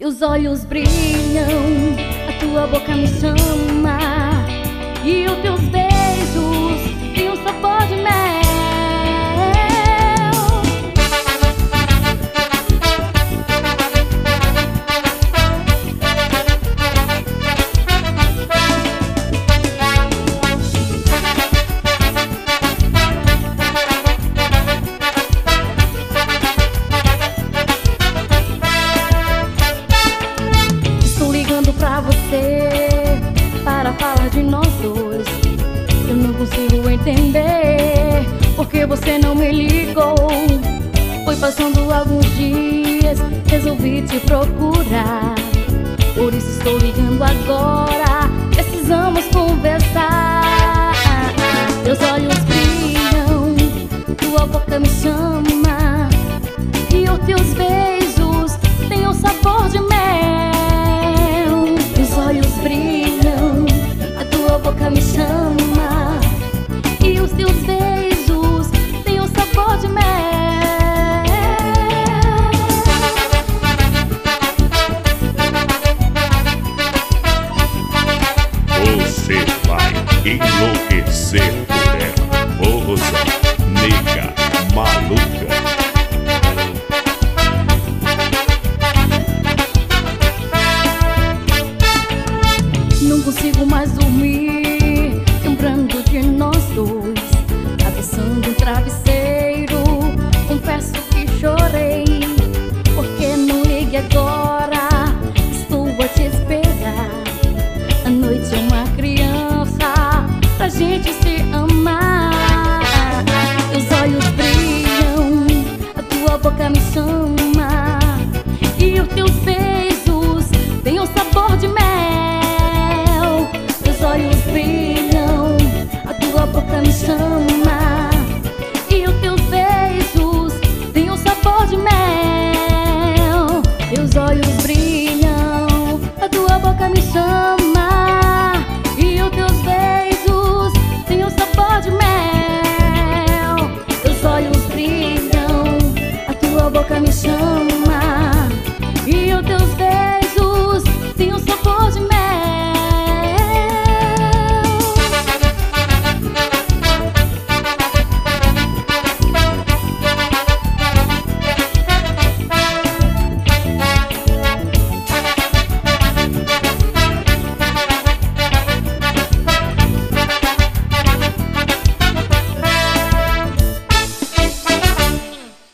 Teus olhos brilham, a tua boca me chama, e os teus beijos têm um sabor de mel. Pra você, para falar de nós dois. Eu não consigo entender porque você não me ligou. Foi passando alguns dias, resolvi te procurar. Por isso estou ligando agora, precisamos conversar. Teus olhos brilham, tua boca me chama, e os teus beijos têm o sabor de mel. Teus olhos brilham, a tua boca me chama, e os teus beijos têm o sabor de mel. Você vai enlouquecer por ela, moça, nega, maluca. Não consigo mais dormir, lembrando de nós dois, cabeçando um travesseiro. Confesso que chorei, porque não ligue agora, estou a te esperar. A noite é uma criança, pra gente se amar. Teus olhos brilham, a tua boca me chama, e os teus beijos têm o sabor de mel. Teus olhos brilham, a tua boca me chama, e os teus beijos têm o sabor de mel. Teus olhos brilham, a tua boca me chama, e os teus beijos têm o sabor de mel. Teus olhos brilham, a tua boca me chama,